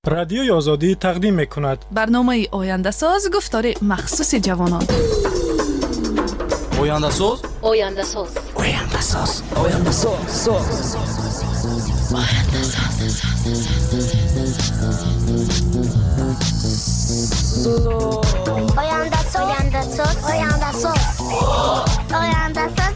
رادیوی آزادی تقدیم می‌کند برنامه آینده ساز گفتار مخصوص جوانان. آینده ساز آینده ساز آینده ساز آینده ساز آینده ساز آینده ساز آینده ساز آینده ساز آینده ساز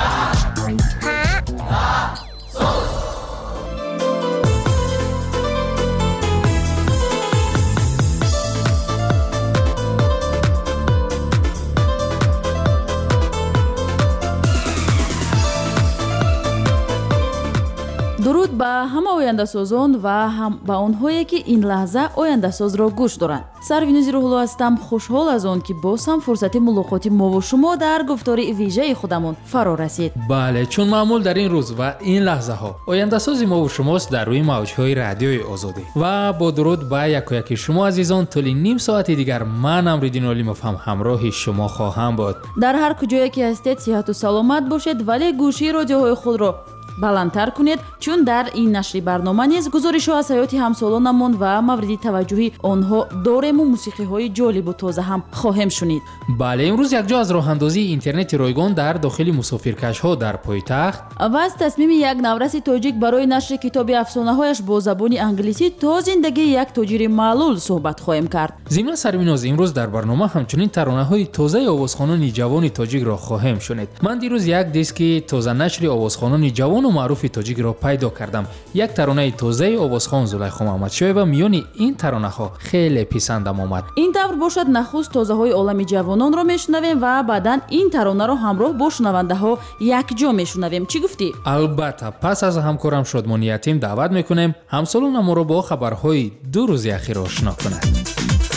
درود به همه آینده سازان و هم به آنهایی که این لحظه آینده ساز را گوش دارند. سروینوزی روحلو هستم. خوشحال از آن که باز هم فرصت ملاقات ما و شما در گفتار ویژه خودمون فرا رسید. بله، چون معمول در این روز و این لحظه ها آینده ساز ما و شماست در روی موجهای رادیوی آزادی. و با درود به یکی شما عزیزان، طول نیم ساعت دیگر من امریدین علیموف هم همراه شما خواهم بود. در هر کجایی که هستید صحت و سلامت باشید، ولی گوشی رادیوهای خود را بلندتر کنید، چون در این نشری برنامه نیز گزارش از حیات همسالانمون و مورد توجهی آنها داریم و موسیقی های جالب و تازه هم خواهیم شنید. بله، امروز یک جا از راه اندازی اینترنت رایگان در داخل مسافرکش ها در پایتخت و از تصمیم یک نورس تاجیک برای نشر کتاب افسانه هایش با زبان انگلیسی تا زندگی یک تاجر معلول صحبت خواهیم کرد. ضمن سرمیناز امروز در برنامه همچنین ترانه های تازه آوازخوانان جوان تاجیک را خواهیم شنید. من دیروز یک دیسک تازه نشر آوازخوانان جوان و معروف تاجیک را پیدا کردم. یک ترانه تازه آوازخوان زلیخا محمدشاه و میان این ترانه ها خیلی پسندم آمد. این طور باشد نخست تازه های عالم جوانان را میشنویم و بعداً این ترانه را همراه با شنونده ها یک جا میشنویم. چی گفتی؟ البته پس از همکارم شادمانی یتیم دعوت میکنیم همسالون ما را با خبرهای 2 روز اخیر آشنا کند.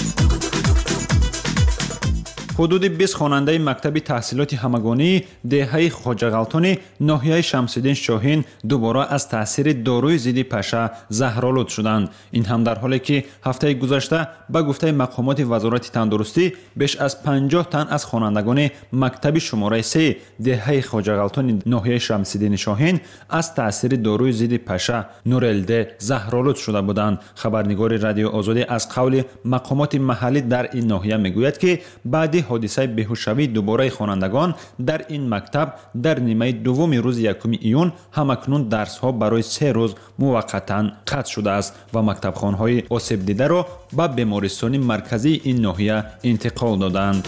حدود 20 خواننده مکتب تحصیلات همگانی دهه خواجه غلطانی ناحیه شمس‌الدین شاهین دوباره از تاثیر داروی ضد پشه زهرآلود شدند. این هم در حالی که هفته گذشته به گفته مقامات وزارت تندرستی بیش از 50 تن از خوانندگان مکتب شماره 3 دهه خواجه غلطانی ناحیه شمس‌الدین شاهین از تاثیر داروی ضد پشه نورلده زهرآلود شده بودند. خبرنگار رادیو آزادی از قول مقامات محلی در این ناحیه میگوید که بعد حادثه بیهوشی دوباره خوانندگان در این مکتب در نیمه دوم روز 1 ایون همکنون درس ها برای 3 روز موقتا قطع شده است و مکتب خانهای آسیب دیده را به بیمارستان مرکزی این ناحیه انتقال دادند.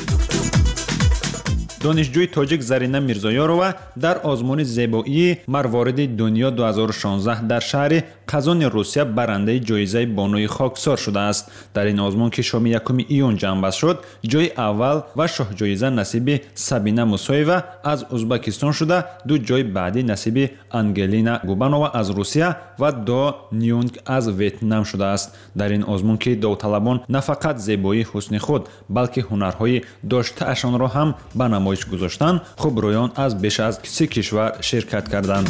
دانشجوی تاجیک زرینه میرزایارова در آزمون زیبایی مروارید دنیا 2016 در شهر قزان روسیه برنده جایزه بانوی خاکسار شده است. در این آزمون که شام 1 ایون جنبش شد، جای اول و شاه جایزه نصیب سابینا موسایوا از ازبکستان شده، 2 جای بعدی نصیب انگلینا گوبانووا از روسیه و دو نیونگ از ویتنام شده است. در این آزمون که داوطلبان نه فقط زیبایی حسن خود بلکه هنرهای داشته‌اشان را هم به نمایش گذاشتند، خبرایان از بیش از 30 کشور شرکت کردند.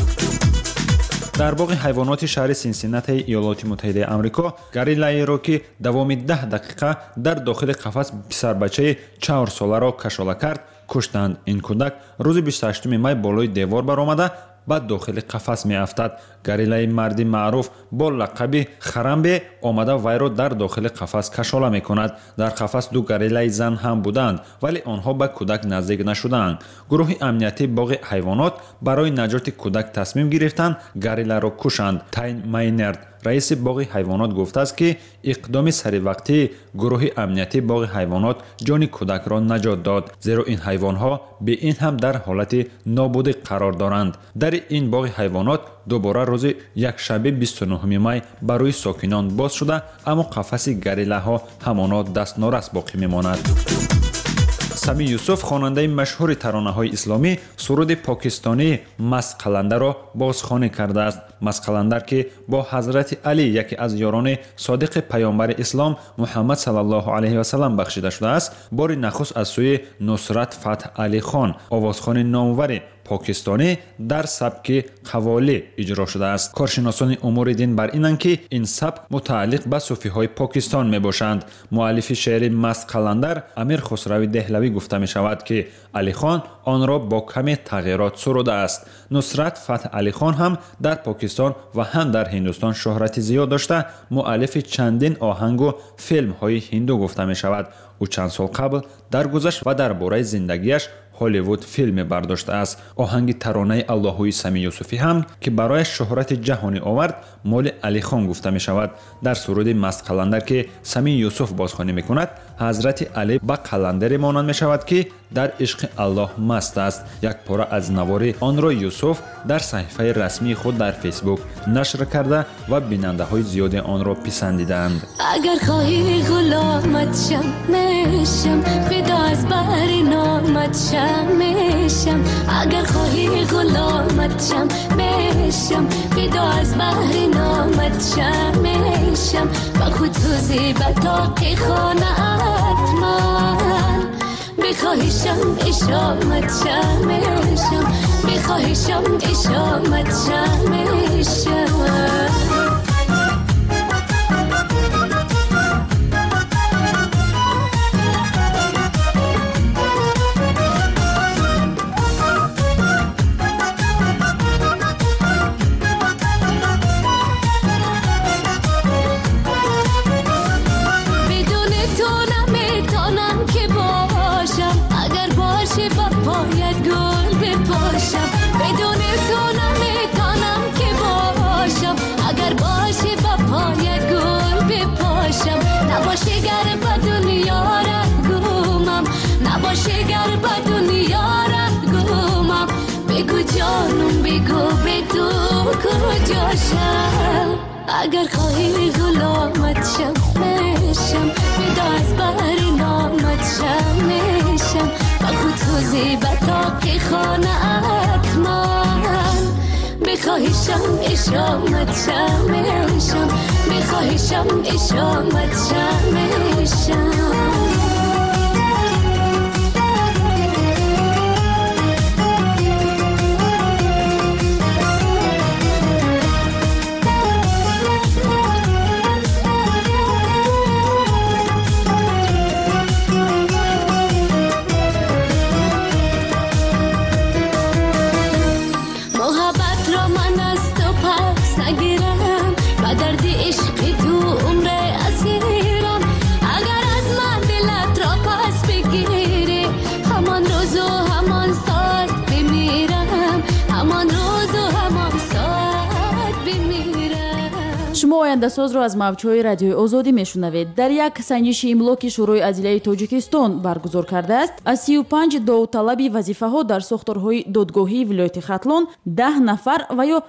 در باغ حیوانات شهر سینسیناتی ایالات متحده آمریکا گوریلایی را که دوام 10 دقیقه در داخل قفس پسر بچه 4 ساله را کشاله کرد کشتند. این کودک روز 28 می بالای دیوار برآمده با داخل قفس می افتد. گوریلای مردی معروف با لقب خرمبه آمده وی را در داخل قفس کشاله می کند. در قفس 2 گوریلای زن هم بودند ولی آنها به کودک نزدیک نشدند. گروه امنیتی باغ حیوانات برای نجات کودک تصمیم گرفتند گوریلا را کشند. تاین ماینرد رئیس باغ حیوانات گفته است که اقدام سریع گروه امنیتی باغ حیوانات جان کودک را نجات داد، زیرا این حیوانات به این هم در حالت نابودی قرار دارند. در این باغ حیوانات دوباره روز یکشنبه 29 می برای ساکنان باز شده، اما قفس گوریلاها همانا دستنارس باقی میماند. سمی یوسف خواننده مشهور ترانه‌های اسلامی سرود پاکستانی مست قلندر را بازخوانی کرده است. مست قلندر که با حضرت علی یکی از یاران صادق پیامبر اسلام محمد صلی الله علیه و سلم بخشیده شده است، بار نخست از سوی نصرت فتح علی خان آوازخوان نامور پاکستانی در سبک قوالی اجرا شده است. کارشناسان امور دین بر اینند که این سبک متعلق به صوفی‌های پاکستان میباشند. مؤلف شعر مست قلندر امیر خسروی دهلوی گفته می شود که علی خان آن را با کمی تغییرات سروده است. نصرت فتح علی خان هم در پاکستان و هم در هندوستان شهرت زیاد داشته مؤلف چندین آهنگ و فیلم های هندو گفته می شود. او چند سال قبل درگذشت و درباره زندگیش هالیوود فیلم برداشته است. آهنگ ترانه اللهوی سمی یوسفی هم که برای شهرت جهانی آورد مال علی خان گفته می شود. در سرود مست قلندر که سمی یوسف بازخوانی می کند حضرت علی به قلندر مانند می شود که در عشق الله مست است. یک پاره از نوار آن را یوسف در صحیفه رسمی خود در فیسبوک نشر کرده و بیننده های زیادی آن را پسندیدند. اگر خواهی غلامت شم میشم فدا از بحر نامت شم میشم اگر خواهی غلامت شم میشم فدا از بحر نامت شم میشم با خود سوزی به طاق خانه‌ات من بخواهیشم اشامت شم میشم بخواهیشم اشامت شم میشم اگر خواهی غلامت شم میشم فدا از بحر نامت شم میشم با خود سوزی به طاق خانه‌ات من بخواهیشم اشامت شم میشم بخواهیشم اشامت شم میشم شما آینده ساز را از موج‌های رادیوی آزادی میشنوید. در یک سنجش املا که شورای عدلیه تاجیکستان برگزار کرده است، از 35 داوطلبی وظیفه‌ها در ساختارهای دادگاهی ولایت خاطلون 10 نفر و یا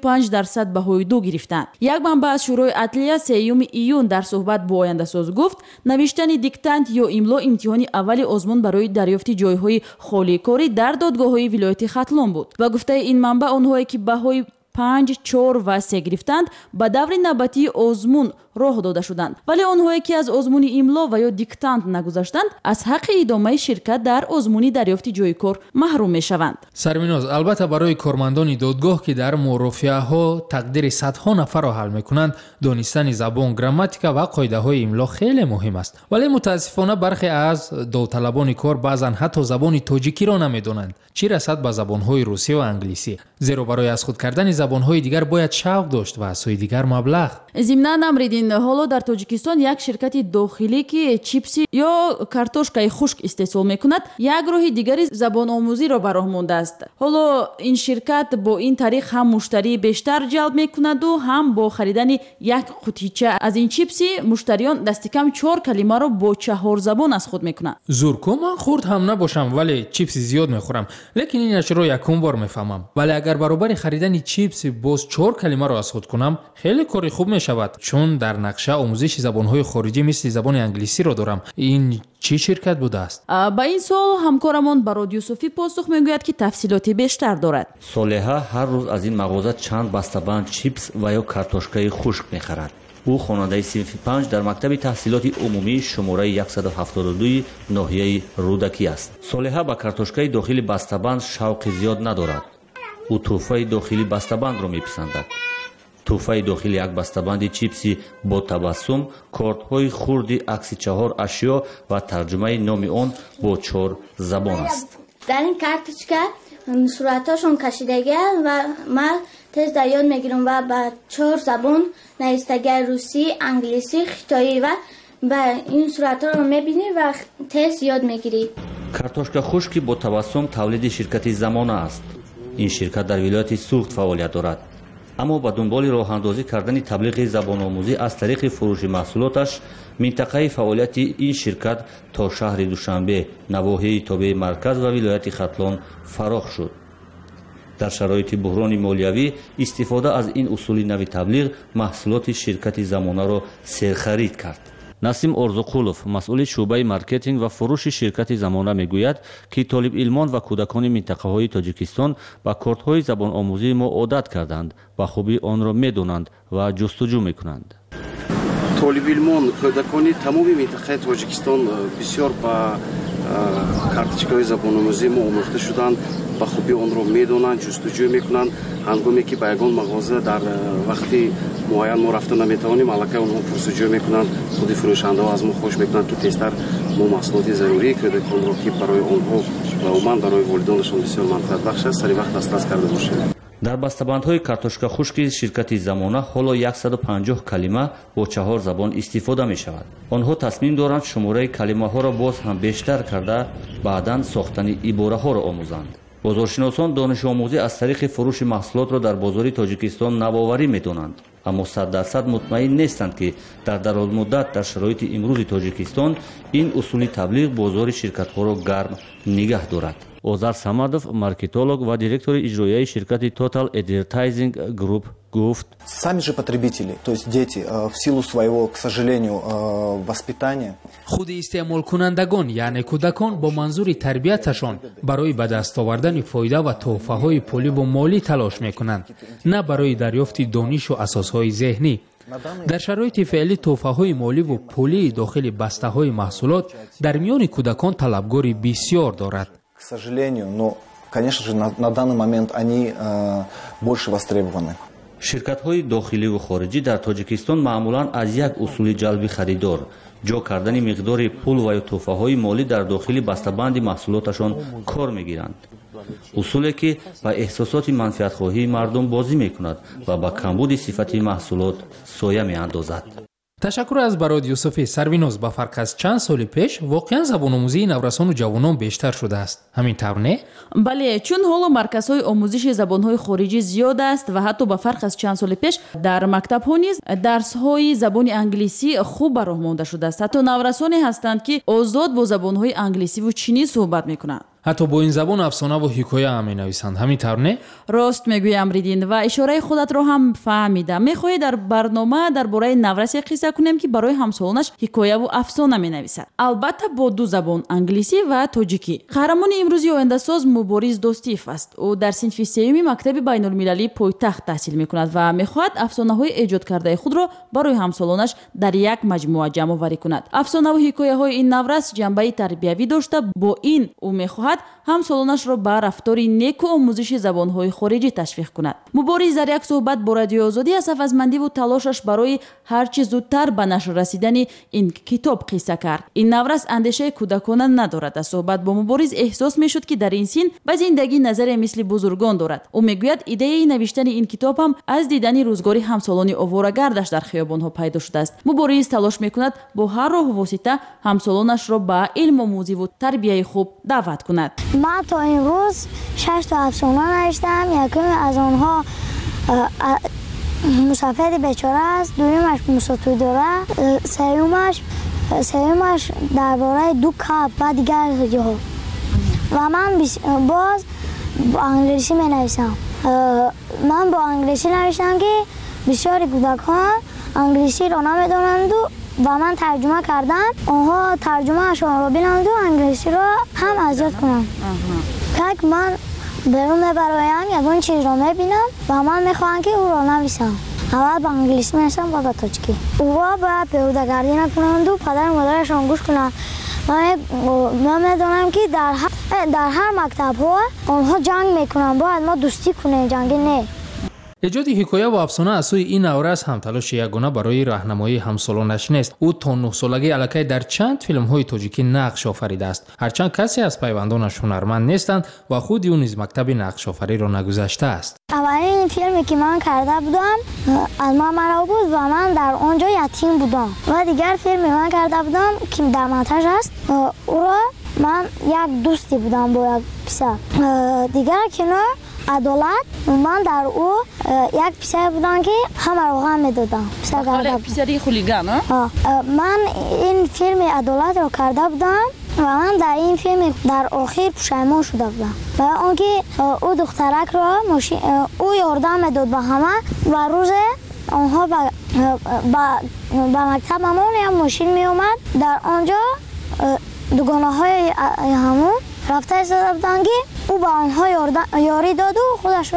35% بهای 2 گرفتند. یک منبع از شورای عدلیه 3 ایون در صحبت با آینده ساز گفت نوشتن دیکتانت یا املا امتحان اولی آزمون برای دریافت جایهای خالی کاری در دادگاه‌های ولایت خاطلون بود. با گفته این منبع آنهایی که بهای 5, 4 و 3 گرفتند به دور نوبتی آزمون راه داده شدند، ولی آنهایی که از آزمون املا و یا دیکتانت نگذشتند از حق ادامه شرکت در آزمون دریافت جای کار محروم میشوند. سرمیناز البته برای کارمندان دادگاه که در مرافعه‌ها تقدیر صدها نفر را حل میکنند دانستن زبان، گراماتیک و قاعده های املا خیلی مهم است، ولی متاسفانه برخی از داوطلبان کار بعضا حتی زبان تاجیکی را نمیدانند، چه رسد به زبان های روسی و انگلیسی. زیرا برای از خود کردن زبان های دیگر باید شوق داشت و از سوی دیگر مبلغ. ضمناً نمریدین حالا در تاجیکستان یک شرکت داخلی که چیپسی یا کارتوشکای خشک استحصال میکند یک راه دیگری زبان آموزی را به راه مانده است. حالا این شرکت با این طریق هم مشتری بیشتر جلب میکند و هم با خریدن یک قوطیچه از این چیپسی مشتریان دست کم 4 کلمه را با 4 زبان از خود میکنند. زورکو من خورد هم نباشم ولی چیپس زیاد میخورم، لیکن اینش رو یکم بار میفهمم. ولی اگر برابر خریدن چیپس باز 4 کلمه را از خود کنم خیلی کاری خوب میشود، چون در نقشه آموزش زبان‌های خارجی مثل زبان انگلیسی را دارم. این چه شرکت بوده است؟ با این سوال همکارمان با رادیو صوفی پاسخ میگوید که تفصیلاتی بیشتر دارد. صالحه هر روز از این مغازه چند بسته‌بند چیپس و یا کارتوشکای خشک میخرد. او خواننده صنف 5 در مکتب تحصیلات عمومی شماره 172 ناحیه رودکی است. صالحه با کارتوشکای داخلی بسته‌بند شوق زیاد ندارد. او تحفه داخلی بسته‌بند را می‌پسندد. تحفه داخلی یک بسته‌بند چیپسی با تبسم، کارت‌های خردی عکس 4 اشیا و ترجمه نام آن با 4 زبان است. در این کارتوشکا صورتاشون کشیدگی و من تست یاد میگیرم و با 4 زبان نویسندگی روسی، انگلیسی، خیتایی و با این صورت‌ها رو می‌بینی و تست یاد میگیری. کارتوشکا خشکی با تبسم تولید شرکت زمانه است. این شرکت در ولایت سوخت فعالیت دارد. اما با دنبال راه اندازی کردن تبلیغ زبان آموزی از طریق فروش محصولاتش، منطقه فعالیت این شرکت تا شهر دوشنبه، نواحی تابع مرکز و ولایت ختلان فراخ شد. در شرایط بحران مالیوی استفاده از این اصول نوی تبلیغ محصولات شرکت زمانه را سرخرید کرد. نسیم ارزقولوف مسئول شعبه مارکتینگ و فروش شرکت زمانه میگوید که طالب علمان و کودکان منطقه های تاجیکستان با کارت های زبان آموزی ما عادت کردند و خوبی آن را میدانند و جستجو میکنند. طالب علمان کودکان تمام منطقه تاجیکستان بسیار با کارتچکای زبان آموزی ما آموخته شدند و خوبی آن را میدانند، جستجو میکنند. هنگامی که به یگان مغازه در وقتی معین ما رفته نمیتوانیم، الکی اونها پرسجو میکنند، خودی فروشنده ها از ما خوش میکنند تو تستر ما محصولات ضروری کودکان را که برای آنها و عموما برای والدینشان بسیار منفعت بخش است سری وقت دسترس کرده باشیم. در بسته‌بندهای کارتوشکا خشک شرکت زمانه حالا 150 کلمه با 4 زبان استفاده می شود. آنها تصمیم دارند شماره کلمه ها را باز هم بیشتر کرده بعداً ساختن عباره ها را آموزند. بازارشناسان دانش آموزی از طریق فروش محصولات را در بازار تاجیکستان نوآوری می‌دانند، اما 100% مطمئن نیستند که در دراز مدت در شرایط امروز تاجیکستان این اصول تبلیغ بازار شرکت‌ها را گرم نگه دارد. Озар Самадов, маркетолог ва директори иҷроияи ширкати Total Advertising Group гуфт: Сами же потребители, то есть дети, в силу своего, к сожалению, воспитания. худи истеъмолкунандагон яъне кӯдакон бо манзури тарбияташон барои ба даст овардани фоида ва тӯҳфаҳои пулӣ ва молӣ талош мекунанд, на барои дарёфти донишу асосҳои зеҳнӣ. дар шароити феълӣ тӯҳфаҳои моливу пулии дохили бастаҳои маҳсулот дар миёни кӯдакон талабгори бисёр дорад. К сожалению, но, конечно же, на данный момент они больше востребованы. ширкатҳои дохиливу хориҷӣ дар тоҷикистон маъмулан аз як усули ҷалби харидор, ҷо кардани миқдори пул ва ё тӯҳфаҳои молӣ дар дохили бастабанди маҳсулоташон кор мегиранд. усуле ки ба эҳсосоти манфиатхоҳии мардум бозӣ мекунад ва ба камбуди сифати маҳсулот соя меандозад. ташаккур аз бароди юсуфи сарвиноз. ба фарқ аз чанд соли пеш воқеан забономӯзии наврасону ҷавонон бештар шудааст. ҳамин тавр не? бале, чун ҳоло марказҳои омӯзиши забонҳои хориҷӣ зиёд аст ва ҳатто ба фарқ аз чанд соли пеш дар мактабҳо низ дарсҳои забони англисӣ хуб ба роҳ монда шудааст. ҳатто наврасоне ҳастанд ки озод бо забонҳои англисиву чинӣ суҳбат мекунанд. ҳатто бо ин забон афсонаву ҳикоя ҳам менависанд. ҳамин тавр не? рост мегӯӣ Амриддин ва ишораи худатро ҳам фаҳмидам. мехоҳӣ дар барнома дар бораи наврасе қисса кунем ки барои ҳамсолонаш ҳикояву афсона менависад, албатта бо ду забон, англисӣ ва тоҷикӣ. қаҳрамони имрӯзи ояндасоз Мубориз Достиев аст. ӯ дар синфи сеюми мактаби байнулмилалии Пойтахт таҳсил мекунад ва мехоҳад афсонаҳои эҷодкардаи худро барои ҳамсолонаш дар як маҷмӯа ҷамъоварӣ кунад. афсонаву ҳикояҳои ин наврас ҷанбаи тарбиявӣ дошта, бо ин ӯ мехоҳад ҳамсолонашро ба рафтори неку омӯзиши забонҳои хориҷӣ ташвиқ кунад. Мубориз дар як суҳбат бо Радиои Озодӣ аз ҳафазмандиву талошаш барои ҳарчи зудтар ба нашр расидани ин китоб қисса кард. ин наврас андешаи кӯдакона надорад. аз суҳбат бо Мубориз эҳсос мешуд ки дар ин син ба зиндагӣ назаре мисли бузургон дорад. ӯ мегӯяд идеяи навиштани ин китоб ҳам аз дидани рӯзгори ҳамсолони оворагардаш дар хиёбонҳо пайдо шудааст. Мубориз талош мекунад бо ҳар роҳу восита ҳамсолонашро ба илмомӯзиву тарбияи хуб даъват кунад. من تا امروز 6 تا افسانه نوشتم. یکمی از آنها مسافر بیچاره است، دویمش موسی تویدره، سومش درباره دو کپ و دیگر جاها. و من باز با انگلیسی می نویسم. من با انگلیسی نوشتم که بسیاری کودکان انگلیسی را نمیدانند و من ترجمه کردم. آنها ترجمه اشون را بینند و انگلیسی را هم اذیت کنند. که من برون برایم یگان چیز را میبینم و من میخواهم که او را نویسم. اول به انگلیسی می‌نویسن بعد به تاجیکی. اونا باید پیاده‌گردی نکنند و پدر و مادرشان گوش کنند. من می‌دونم که در هر مکتب‌ها آنها جنگ می‌کنند، باید ما دوستی کنیم، جنگی نه. ایجاد حکایه و افسانه از سوی این نورس هم تلاش یگانه برای راهنمایی همسالانش نیست. او تا 9 سالگی الکی در چند فیلم‌های تاجیکی نقش آفریده است. هرچند کسی از پیوندانش هنرمند نیستند و خود او نیز مکتب نقش آفری را نگذشته است. اولین فیلمی که من کرده بودم از مامان بود و من در آنجا یتیم بودم. و دیگر فیلمی من کرده بودم که در منتج است. او را من یک دوستی بودم با یک پسر. دیگر کنار عدالت من در او یک پسر بودم که همه رو غم میدادم. پسری خولیگان من این فیلم عدالت رو کرده بودم و من در این فیلم در آخر پشیمان شده بودم. و آنکه او دخترک را او یاردم میداد به همه و روز آنها به مکتب همون ماشین می اومد. در آنجا دوگانه های همون رفته ایستاده بودن که او به آنها یاری داد و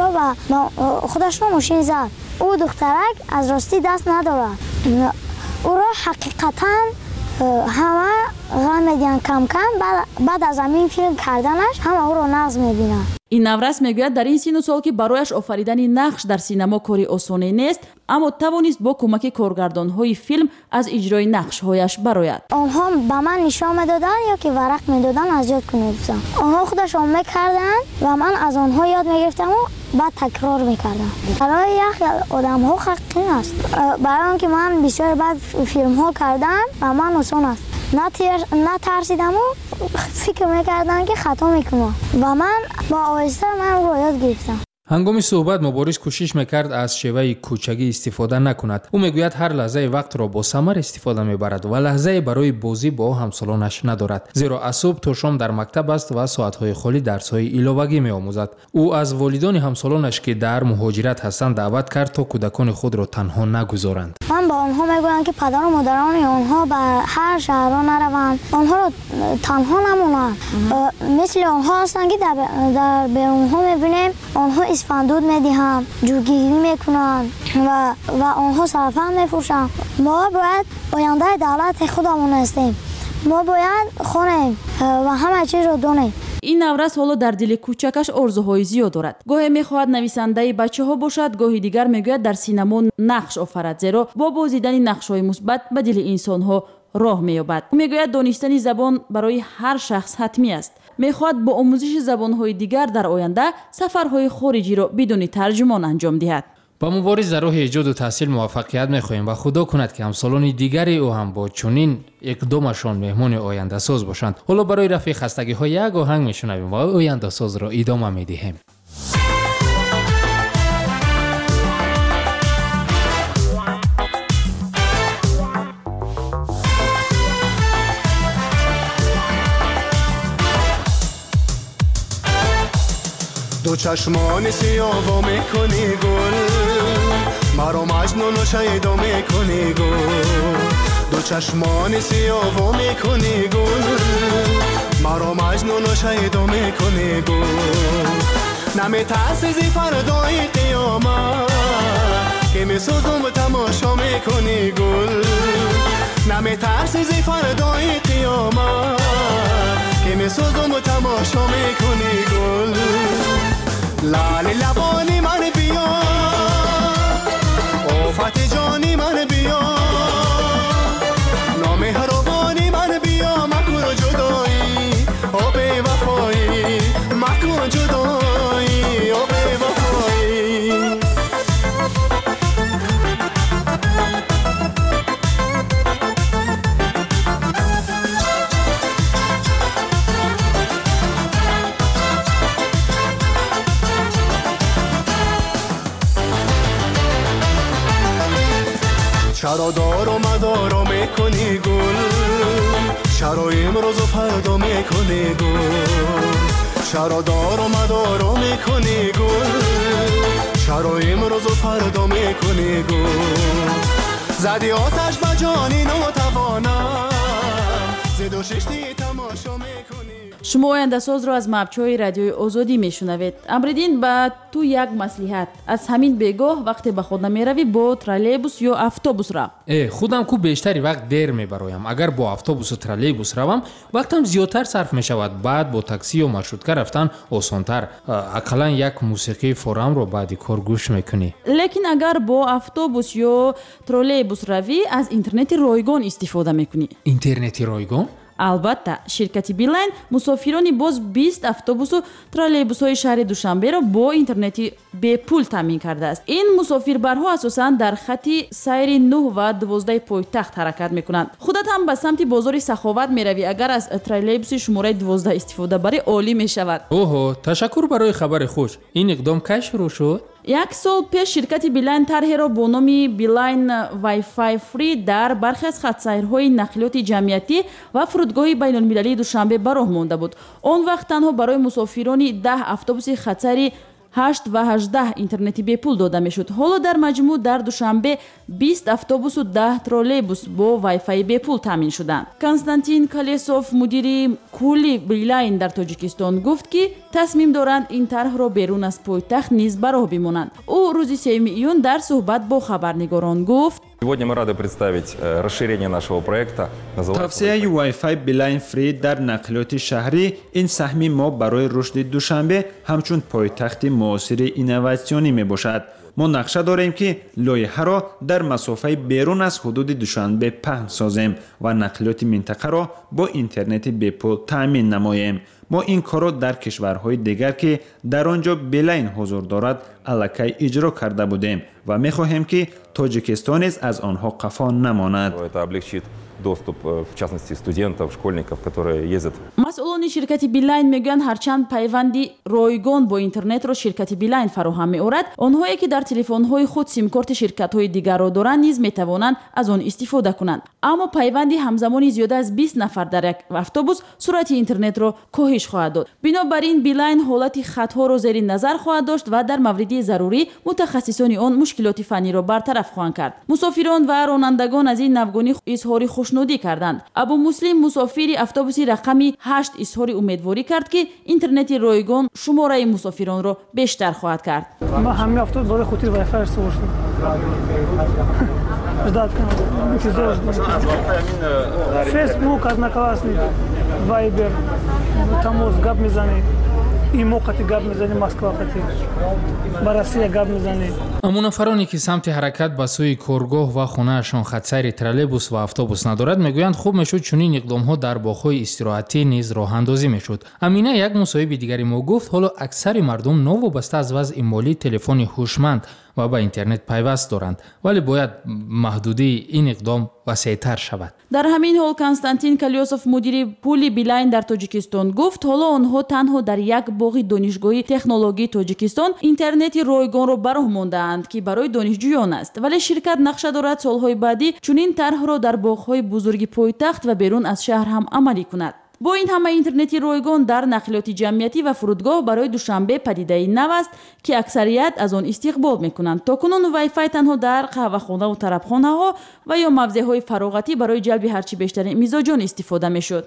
خودش را ماشین زد. او دخترک از راستی دست ندارد. او را حقیقتا همه غم میدین کم بعد از همین فیلم کردنش همه او را نقض میبینن. این نورس میگوید در این سن و سال که برایش آفریدن نقش در سینما کاری آسانی نیست، اما توانست با کمک کارگردان‌های فیلم از اجرای نقش‌هایش برآید. آنها به من نشان میدادن یا که ورق میدادن از یاد کنیدم. آنها خودشون میکردن و من از آنها یاد میگرفتم و بعد تکرار میکردم. برای یک آدم‌ها حقیقی است. برای آنکه من بسیار بعد فیلم‌ها کردم و من آسان است. نترسیدم و فکر میکردم که خطا میکنم و من با آهسته من رو یاد گرفتم. هنگام صحبت مبارز کوشش میکرد از شیوه کوچگی استفاده نکند. او میگوید هر لحظه وقت را با ثمر استفاده میبرد و لحظه برای بازی با همسالانش ندارد، زیرا از صبح تا شام در مکتب است و ساعتهای خالی درس‌های علاوگی میآموزد. او از والدان همسالانش که در مهاجرت هستند دعوت کرد تا کودکان خود را تنها نگذارند. من با آنها میگویم که پدر و مادران آنها به هر شهر نروند، آنها را تنها نمونند. مثل آنها هستند که در بیرونها میبینیم آنها اسفندود میدهند، جوگیری میکنند و آنها سرفند میفروشند. ما باید آینده دولت خودمون هستیم. ما باید خونیم و همه چیز رو دونیم. این نورس حالا در دل کوچکش آرزوهای زیاد دارد. گاهی میخواهد نویسنده بچه‌ها باشد، گاهی دیگر میگوید در سینما نقش آفرد، زیرا با بازیدن نقش‌های مثبت به دل انسان‌ها راه می‌یابد. میگوید دانستن زبان برای هر شخص حتمی است. میخواهد با آموزش زبان‌های دیگر در آینده سفرهای خارجی را بدون ترجمان انجام دهد. با مبارز در راه ایجاد و تحصیل موفقیت می‌خواهیم و خدا کند که همسالان دیگری او هم با چنین اقدامشان مهمان آینده ساز باشند. حالا برای رفع خستگی‌ها یک آهنگ میشنویم و آینده ساز را ادامه می‌دهیم. دو چشمان سیاه میکنی گل، مرا مجنون و شیدا میکنی گل. دو چشمان سیاه میکنی گل، مرا مجنون و شیدا میکنی گل. نمیترسی زی فردای قیامت که میسوزم و تماشا میکنی گل. نمیترسی زی فردای قیامت که میسوزم و تماشا میکنی گل. لال لبانی من بیا، آفت جانی من بیا، نامهربانی من بیا، مکن جدایی آب وفایی، مکن جدایی آب وفایی. چرا دار و مدارا میکنی گل، چرا امروز و فردا میکنی گل. چرا دار و مدارا میکنی گل، چرا امروز و فردا میکنی گل. زدی آتش به جانی ناتوانم، زد 96 تماشا میکنی. шумо ояндасозро аз мавҷҳои радиои озодӣ мешунавед. Амридин ба ту як маслиҳат. Аз ҳамин бегоҳ вақте ба хона меравӣ бо троллейбус ё автобус рав. худам ку бештари вақт дер мебароям. Агар бо автобусу троллейбус равам, вақтам зиёдтар сарф мешавад. Баъд бо такси ё маршрутка рафтан осонтар. Ақаллан як мусиқии форамро баъди кор гӯш мекунӣ. Лекин агар бо автобус ё троллейбус равӣ, аз интернети ройгон истифода мекунӣ. Интернети ройгон? албатта ширкати Билайн мусофирони боз 20 автобусу троллейбусҳои шаҳри Душанберо бо интернети бепул таъмин кардааст. Ин мусофирбарҳо асосан дар хатти сайри 9 ва 12 пойтахт ҳаракат мекунанд. Худат ҳам ба самти бозори Саховат меравӣ, агар аз троллейбуси шумораи 12 истифода барӣ олӣ мешавад. Оҳо, ташаккур барои хабари хуш. Ин иқдом кай шурӯъ шуд? Як сол пеш ширкати Билайн тарҳеро бо номи Билайн Wi-Fi Free дар бархе аз хатсайрҳои нақлиёти ҷамъиятӣ ва фурудгоҳи байнулмилалии Душанбе ба роҳ монда буд. Он вақт танҳо барои мусофирони 10 автобуси хатсайри 8 ва 18 интернети бепул дода мешуд. Ҳоло дар маҷмӯъ дар Душанбе 20 автобусу 10 троллейбус бо Wi-Fi бепул таъмин шуданд. Константин Колесов, мудири кулли Билайн дар Тоҷикистон, гуфт ки тасмим доранд ин тарҳро берун аз пойтахт низ ба роҳ бимонанд. Ӯ рӯзи 3 июн дар суҳбат бо хабарнигорон гуфт: Сегодня мы рады представить расширение нашего проекта. Тавсияи Wi-Fi Билайн Free дар нақлиёти шаҳрӣ ин саҳми мо барои рушди Душанбе ҳамчун пойтахти муосири инноватсионӣ мебошад. мо нақша дорем ки лоиҳаро дар масофаи берун аз ҳудуди Душанбе паҳн созем ва нақлиёти минтақаро бо интернети бепул таъмин намоем. мо ин корро дар кишварҳои дигар ки дар он ҷо Билайн ҳузур дорад аллакай иҷро карда будем ва мехоҳем ки Тоҷикистон низ аз онҳо қафо намонад. Это облегчит доступ, в частности, студентов, школьников, которые ездят. масъулони ширкати Билайн мегӯянд ҳарчанд пайванди ройгон бо интернетро ширкати Билайн фароҳам меорад, онҳое ки дар телефонҳои худ симкорти ширкатҳои дигарро доранд низ метавонанд аз он истифода кунанд. Аммо пайванди ҳамзамони зиёда аз 20 нафар дар як автобус суръати интернетро коҳиш хоҳад дод. Бинобар ин Билайн ҳолати хатҳоро зери назар хоҳад дошт ва дар мавриди зарурӣ мутахассисони он мушкилоти фанниро бартараф хоҳанд кард. мусофирон ва ронандагон аз ин навгонӣ изҳори хушнудӣ карданд. Абу Муслим, мусофири автобуси рақами 8, изҳори умедворӣ кард ки интернети ройгон шумораи мусофиронро бештар хоҳад кард. Ман ҳамин автобус барои хутир Wi-Fi истифода Facebook, Одноклассник, Viber, тамос гап мезанед. Имо қати гап мезанед, Москва қати. Ба Россия гап мезанед. аммо нафароне ки самти ҳаракат ба сӯи коргоҳ ва хонаашон хатсайри троллейбус ва автобус надорад мегӯянд хуб мешуд чунин иқдомҳо дар боғҳои истироҳатӣ низ роҳандозӣ мешуд. Амина, як мусоҳиби дигари мо гуфт, ҳоло аксари мардум новобаста аз вазъи молӣ телефони ҳушманд ва ба интернет пайваст доранд, вале бояд маҳдудии ин иқдом васеътар шавад. дар ҳамин ҳол Константин Колесов, мудири пули Билайн дар Тоҷикистон, гуфт ҳоло онҳо танҳо дар як боғи донишгоҳи технологии Тоҷикистон интернети ройгонро ба роҳ мондаанд ки барои донишҷӯён аст, вале ширкат нақша дорад солҳои баъдӣ чунин тарҳро дар боғҳои бузурги пойтахт ва берун аз шаҳр ҳам амалӣ кунад. бо ин ҳама интернети ройгон дар нақлиёти ҷамъиятӣ ва фурудгоҳ барои Душанбе падидаи нав аст ки аксарият аз он истиқбол мекунанд. То кунун Wi-Fi танҳо дар қаҳвахонаву тарабхонаҳо ва ё мавзеъҳои фароғатӣ барои ҷалби ҳарчи бештари мизоҷон истифода мешуд.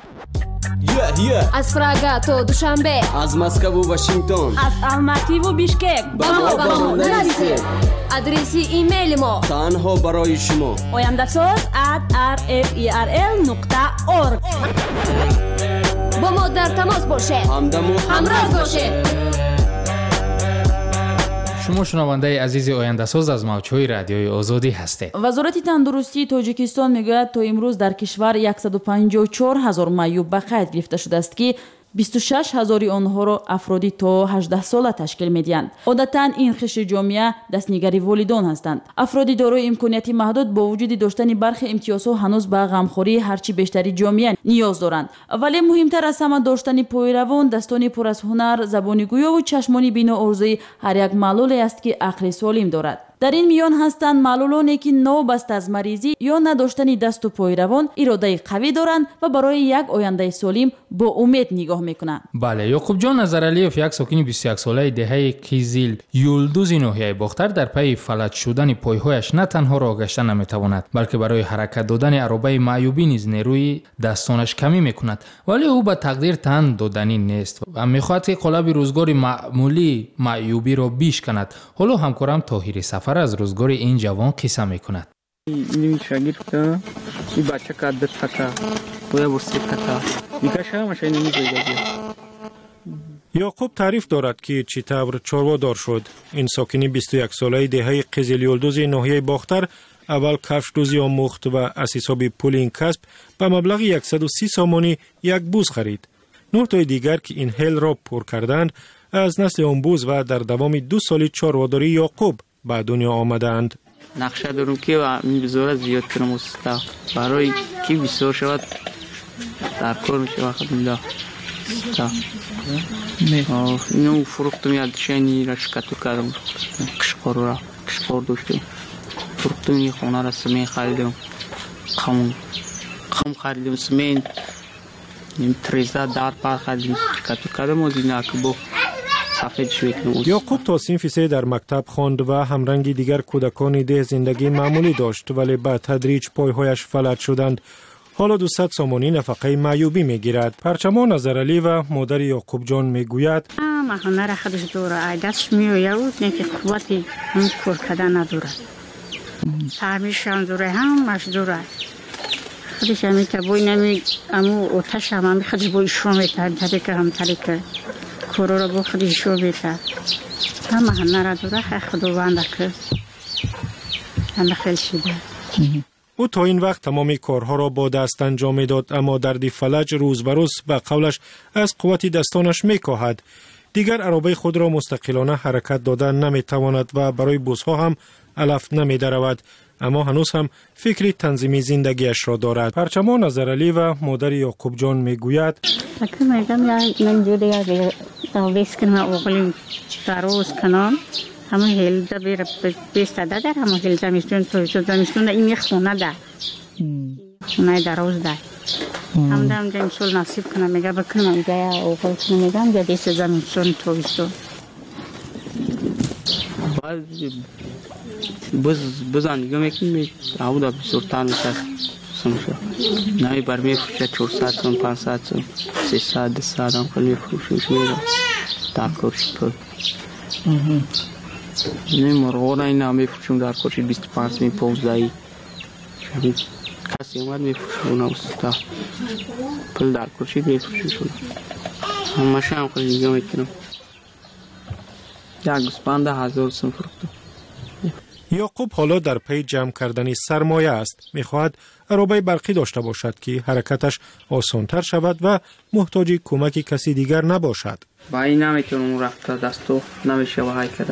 аз Прага то Душанбе, аз Москву Вашингтон, аз Алмативу Бишкек ба мо нарасед. адреси имейли мо танҳо барои шумо oyandasoz@rferl.org. бо мо дар тамос бошед, ҳамроҳ бошед. шумо шунавандаи азизи ояндасоз аз мавҷҳои радиои озодӣ ҳастед. вазорати тандурустии Тоҷикистон мегӯяд то имрӯз дар кишвар 154 000 маъюб ба қайд гирифта шудааст ки 26 000 онҳоро афроди то 18 сола ташкил медиҳанд. одатан ин хишри ҷомеа дастнигари волидон ҳастанд. афроди дорои имконияти маҳдуд бо вуҷуди доштани бархе имтиёзҳо ҳанӯз ба ғамхории ҳарчи бештари ҷомеа ниёз доранд. вале муҳимтар аз ҳама доштани пойравон,дастони пур аз ҳунар, забони гӯёву чашмони бино орзуи ҳар як маълуле аст ки ақли солим дорад. در این میان هستند معلولانی که نوبست از مریضی یا نداشتن دست و پای روان اراده قوی دارند و برای یک آینده سالم با امید نگاه میکنند. بله، یعقوب جان نظرعلیف یک ساکن 21 ساله دهه قیزیل یولدوز ناحیه باختر در پی فلج شدن پایهایش نه تنها راه گشتن نمیتواند بلکه برای حرکت دادن عربه معیوبی نیز نیروی دستانش کمی میکند، ولی او به تقدیر تن دادنی نیست و میخواهد که قالب روزگار معمولی معیوبی را بیش کند. حالا همکارم طاهری سفر از روزگار این جوان قصه میکند. این شاگرد که این بچه که عدد فتا باید برسی فتا دیگه شما ماشین نمیگوید. یعقوب تعریف دارد که چطور چاره‌دار شد. این ساکنی 21 ساله دهه قیزیل یولدوز ناحیه باختر اول کفش دوزی آموخت و از حساب پول این کسب به مبلغ 130 سامانی یک بوز خرید. 9 تای دیگر که این حل را پر کردند از نسل آن بوز و در دوام 2 سال چاره‌داری یعقوب به دنیا آمدند. نقشه دارم که این بزرگ زیاد کنم استا برای کی بسیار شود در کار میشه وقت میلا استا اینو فروختم یاد شنی را شکاتو کردم کشکار داشتم فروختم این خونه را سمین خریدم خم خریدم سمین این تریزا دار پار خریدم شکاتو کردم و دینا که با یعقوب تا صنف 3 در مکتب خواند و همرنگ دیگر کودکان ده زندگی معمولی داشت، ولی به تدریج پایهایش فلج شدند. حالا 200 سامانی نفقه معیوبی میگیرد. پرچما نظرعلی و مادر یعقوب جان میگوید مهانه را خودش دوره دست میوید نه که قوتی هم کار کردن ندارد. تعمیرش هم دوره هم مزدور است. خودش هم میتوانی نمی امو آتش هم خودش با ایشون میتوان که هم تریکه کورو را با خودش شو بیتر همه هنه را دوره خداوند که همه خیلی شده. او تا این وقت تمامی کارها را با دست انجام میداد، اما درد فلج روز به روز به قولش از قوت دستانش میکاهد. دیگر عربه خود را مستقلانه حرکت دادن نمیتواند و برای بوسها هم علف نمیدرود، اما هنوز هم فکری تنظیمی زندگیش را دارد. پرچما نظرعلی و مادر یعقوب جان میگوید اگر میگم من جوده یا داویس کنم اوغلیم داروز کنم همه هلده بیره بیسته در همه هلده میستون تویتو دمیستون این یک خونه ده خونه داروز ده هم دم جا امسول نصیب کنم میگه بکنم جا اوغل کنم میگم جا دیست زمیستون تویستون بزن دیگه میکنی او دا بسورتان میشه سمشه نمی بر میفروشه 400 سون 500 سون 300 200 هم کل میفروشه میره در کرشی پر نمی مرغونا این هم میفروشم در کرشی 25 می 15 کسی اومد میفروشه اونا استا پل در کرشی میفروشه شده همه شم کل دیگه میکنم یک گسپند 1000 سون فروختم. یعقوب حالا در پی جمع کردن سرمایه است. میخواهد عربه برقی داشته باشد که حرکتش آسانتر شود و محتاج کمک کسی دیگر نباشد. با این نمیتونم رفته دستو نمیشه و های کده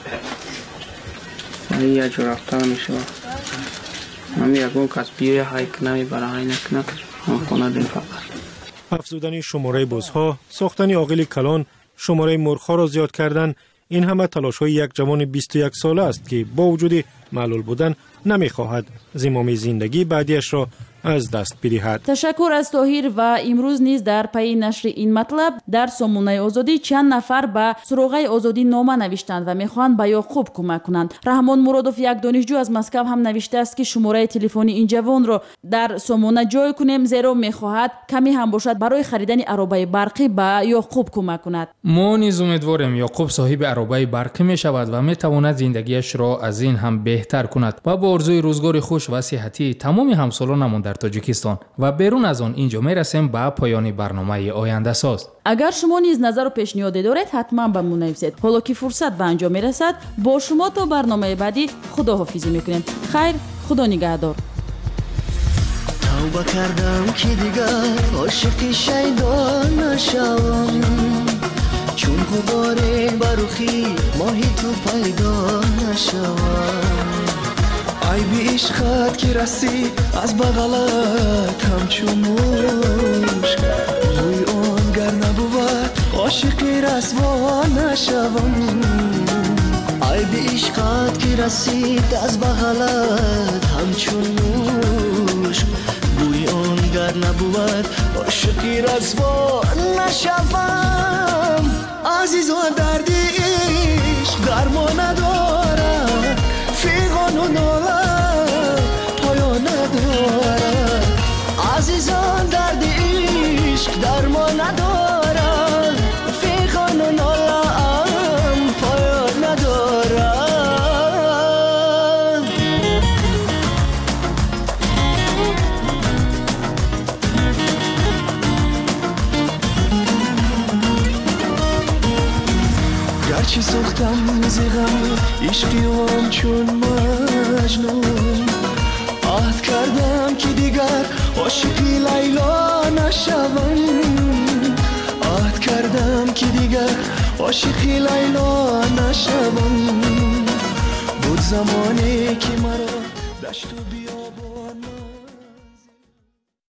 این یه جو رفته نمیشه همی اگون کس بیوی های کنمی برای های نکنه هم خونه دین فقط افزودن شماره بزها، ساختن عاقل کلان، شماره مرغ‌ها را زیاد کردن، این همه تلاش های یک جوان 21 ساله است که با وجود معلول بودن نمیخواهد زمام زندگی بعدیش را از دست بدهد. تشکر از طاهر و امروز نیز در پی نشر این مطلب در سامانه آزادی چند نفر به سراغ آزادی نامه نوشتند و میخواهند به یعقوب کمک کنند. رحمان مرادوف یک دانشجو از مسکو هم نوشته است که شماره تلفنی این جوان را در سامانه جای کنیم زیرا میخواهد کمی هم باشد برای خریدن عربه برقی به یعقوب کمک کند. ما نیز امیدواریم یعقوب صاحب عربه برقی می شود و میتواند زندگیش را از این هم بهتر کند و با آرزوی روزگار خوش و صحتی تمام همسالانمان در تاجیکستان و بیرون از آن اینجا میرسیم به پایان برنامه آینده ساز. اگر شما نیز نظر و پیشنهادی دارید حتما به ما نویسید. حالا که فرصت به انجام میرسد با شما تا برنامه بعدی خداحافظی میکنیم. خیر، خدا نگهدار. توبه کردم که دیگر عاشق شیطان نشوم، چون غبار برخی ماهی تو پیدا نشوم. عیب عشقت که رسید از بغلت همچون مشک، روی آن گر نبود عاشق رسوا نشوم. عیب درد عشقت که رسید از بغلت همچون مشک بوی آن گر نبود عاشقی رسوا نشوم عزیز و درد عشق درمان ندارد فیغان و نالت پایان ندارد عزیزان درد عشق درمان ندارد فیغان و نالم پایان ندارد گرچه سختم زیغم عشقی و همچون مجنون عهد کردم که دیگر عاشقی لیلا نشوم عهد کردم که دیگر عاشقی لیلا نشوم بود زمانی که مرا دشت و